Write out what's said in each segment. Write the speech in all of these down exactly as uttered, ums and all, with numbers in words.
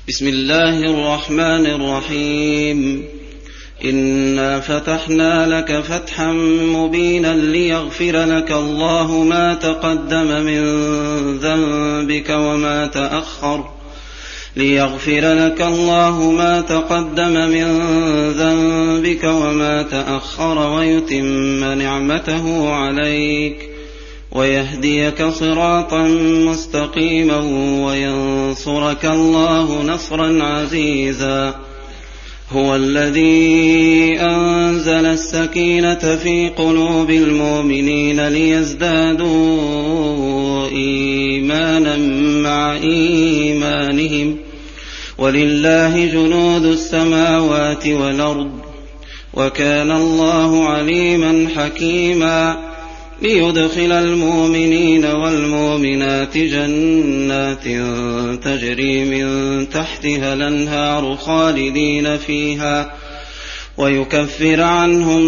بسم الله الرحمن الرحيم. إنا فتحنا لك فتحا مبينا ليغفر لك الله ما تقدم من ذنبك وما تأخر ليغفر لك الله ما تقدم من ذنبك وما تأخر ويتم نعمته عليك ويهديك صراطا مستقيما وينصرك الله نصرا عزيزا. هو الذي أنزل السكينة في قلوب المؤمنين ليزدادوا إيمانا مع إيمانهم ولله جنود السماوات والأرض وكان الله عليما حكيما. ليدخل المؤمنين والمؤمنات جنات تجري من تحتها الأنهار خالدين فيها ويكفر عنهم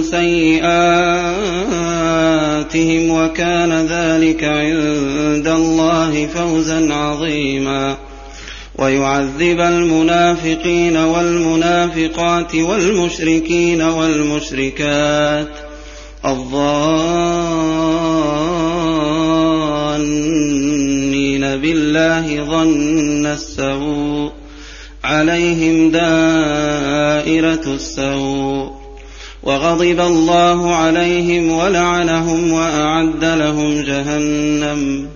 سيئاتهم وكان ذلك عند الله فوزا عظيما. ويعذب المنافقين والمنافقات والمشركين والمشركات الظانين بالله ظن السوء عليهم دائرة السوء وغضب الله عليهم ولعنهم وأعد لهم جهنم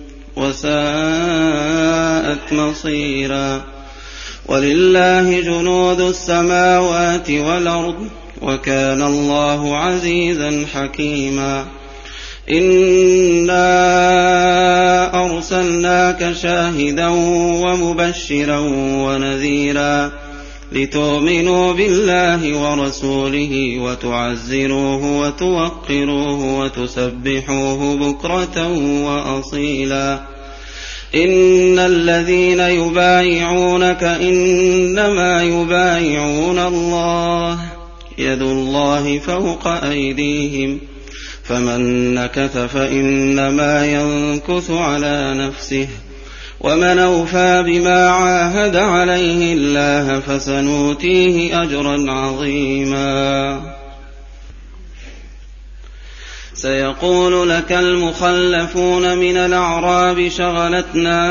وساءت مصيرا. ولله جنود السماوات والأرض وكان الله عزيزا حكيما. إنا أرسلناك شاهدا ومبشرا ونذيرا لتؤمنوا بالله ورسوله وتعزروه وتوقروه وتسبحوه بكرة وأصيلا. إن الذين يبايعونك إنما يبايعون الله يد الله فوق أيديهم فمن نكث فإنما ينكث على نفسه ومن أوفى بما عاهد عليه الله فسنؤتيه أجرا عظيما. سيقول لك المخلفون من الأعراب شغلتنا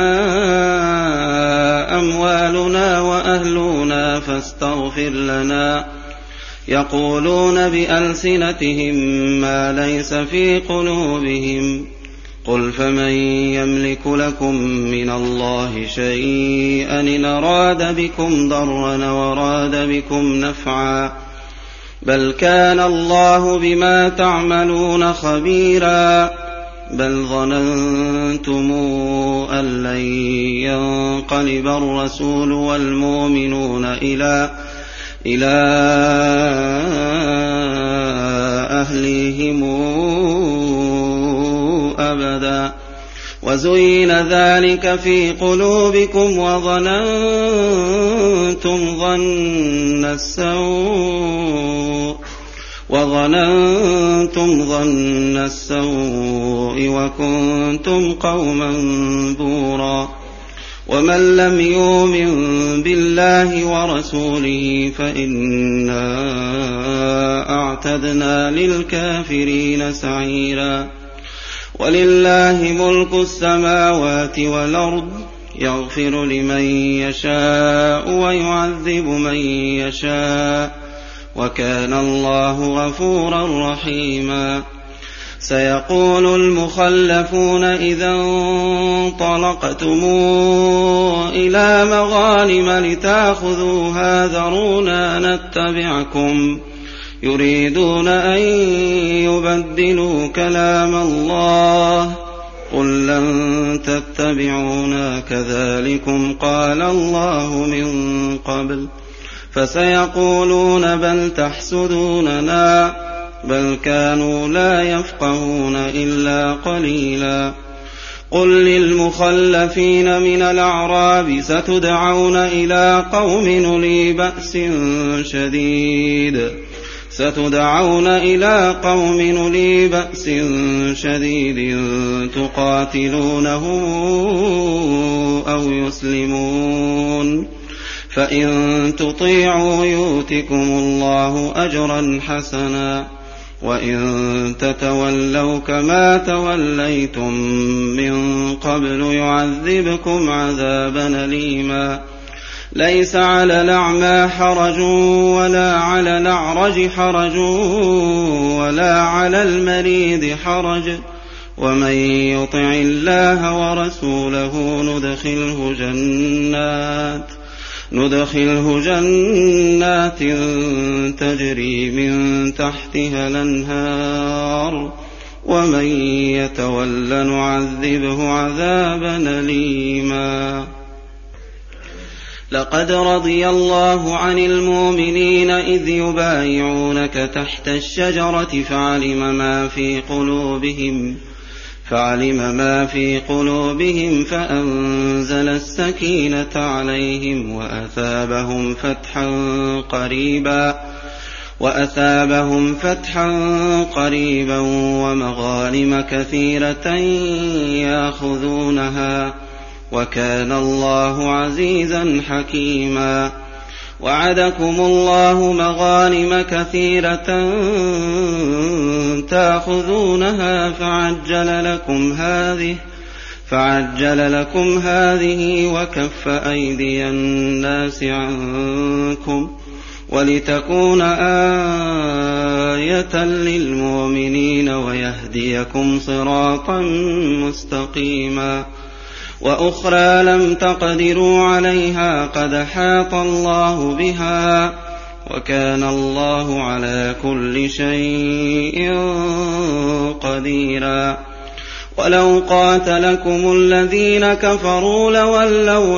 أموالنا وأهلنا فاستغفر لنا يقولون بألسنتهم ما ليس في قلوبهم قل فمن يملك لكم من الله شيئا إن أراد بكم ضرا وراد بكم نفعا بل كان الله بما تعملون خبيرا. بل ظننتم أن لن ينقلب الرسول والمؤمنون إلى إلى أهليهم أبدا وزين ذلك في قلوبكم وظننتم ظن السوء وظننتم ظن السوء وكنتم قوما بورا. ومن لم يؤمن بالله ورسوله فإنا أعتدنا للكافرين سعيرا. ولله ملك السماوات والأرض يغفر لمن يشاء ويعذب من يشاء وكان الله غفورا رحيما. سيقول المخلفون إذا انطلقتم إلى مغانم لتأخذوها ذرونا نتبعكم يريدون أن يبدلوا كلام الله قل لن تتبعونا كذلكم قال الله من قبل فسيقولون بل تحسدوننا بل كانوا لا يفقهون إلا قليلا. قل للمخلفين من الأعراب ستدعون إلى قوم أولي بأس شديد ستدعون إلى قوم أولي بأس شديد تقاتلونهم أو يسلمون فإن تطيعوا يؤتكم الله أجرا حسنا وإن تتولوا كما توليتم من قبل يعذبكم عذابا أليما ليس على الأعمى حرج ولا على الأعرج حرج ولا على المريض حرج ومن يطع الله ورسوله ندخله جنات ندخله جنات تجري من تحتها الأنهار ومن يتول نعذبه عذابا أليما لقد رضي الله عن المؤمنين إذ يبايعونك تحت الشجرة فعلم ما في قلوبهم فعلم ما في قلوبهم فأنزل السكينة عليهم وأثابهم فتحا قريبا وأثابهم فتحا قريبا ومغانم كثيرة يأخذونها وكان الله عزيزا حكيما وعدكم الله مغانم كثيرة تأخذونها فعجل لكم هذه فعجل لكم هذه وكف أيدي الناس عنكم ولتكون آية للمؤمنين ويهديكم صراطا مستقيما وأخرى لم تقدروا عليها قد حاط الله بها وكان الله على كل شيء قديرا ولو قاتلكم الذين كفروا لولوا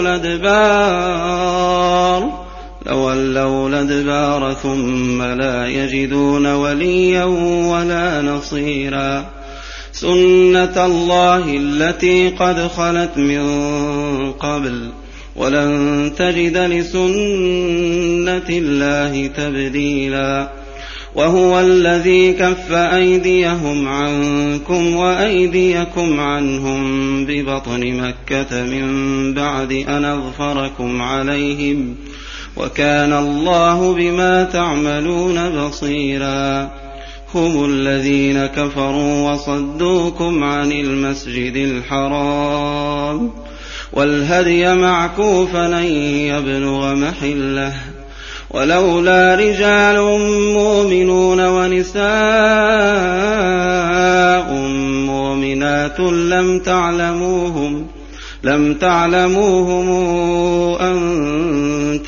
الأدبار لولوا الأدبار ثم لا يجدون وليا ولا نصيرا سنة الله التي قد خلت من قبل ولن تجد لسنة الله تبديلا وهو الذي كف أيديهم عنكم وأيديكم عنهم ببطن مكة من بعد أن أظفركم عليهم وكان الله بما تعملون بصيرا هم الذين كفروا وصدوكم عن المسجد الحرام والهدي معكوفا أن يبلغ محله ولولا رجال مؤمنون ونساء مؤمنات لم تعلموهم لم تعلموهم أن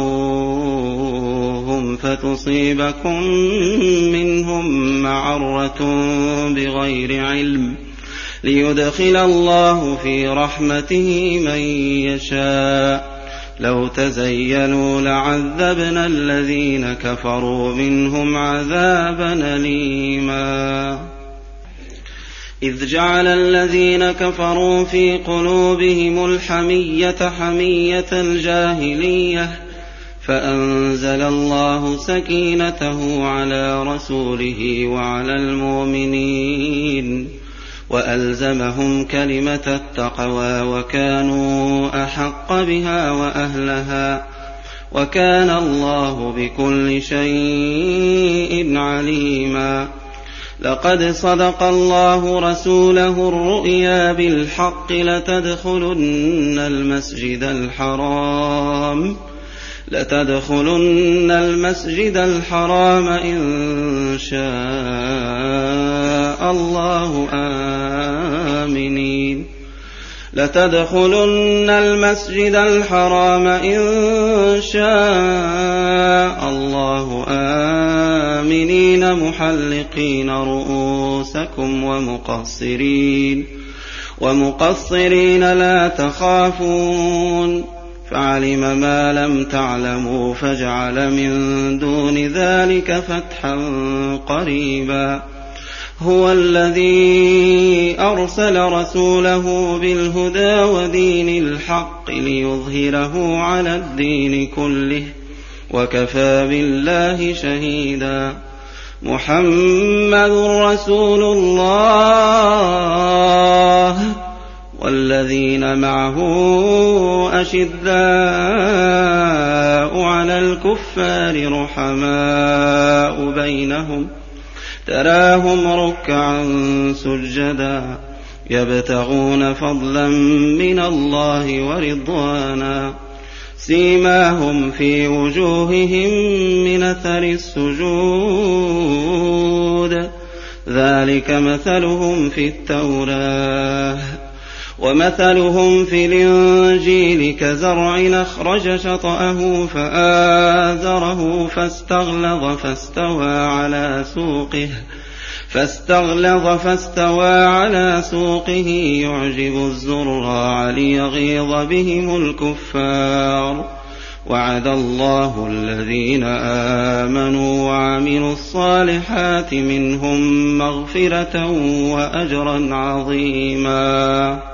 تطؤوهم فتصيبكم منهم معرة بغير علم ليدخل الله في رحمته من يشاء لو تزينوا لعذبنا الذين كفروا منهم عذابا أليما إذ جعل الذين كفروا في قلوبهم الحمية حمية الجاهلية فأنزل الله سكينته على رسوله وعلى المؤمنين وألزمهم كلمة التقوى وكانوا أحق بها وأهلها وكان الله بكل شيء عليما لقد صدق الله رسوله الرؤيا بالحق لتدخلن المسجد الحرام لتدخلن المسجد الحرام إن شاء الله آمنين لتدخلن المسجد الحرام إن شاء الله آمنين محلقين رؤوسكم ومقصرين ومقصرين لا تخافون فعلم ما لم تعلموا فجعل من دون ذلك فتحا قريبا هو الذي أرسل رسوله بالهدى ودين الحق ليظهره على الدين كله وكفى بالله شهيدا محمد رسول الله والذين معه أشداء على الكفار رحماء بينهم تراهم ركعا سجدا يبتغون فضلا من الله ورضوانا سيماهم في وجوههم من أثر السجود ذلك مثلهم في التوراة ومثلهم في الإنجيل كزرع أخرج شطأه فآزره فاستغلظ فاستوى على سوقه فاستغلظ فاستوى على سوقه يعجب الزراع ليغيظ بهم الكفار وعد الله الذين آمنوا وعملوا الصالحات منهم مغفرة وأجرا عظيما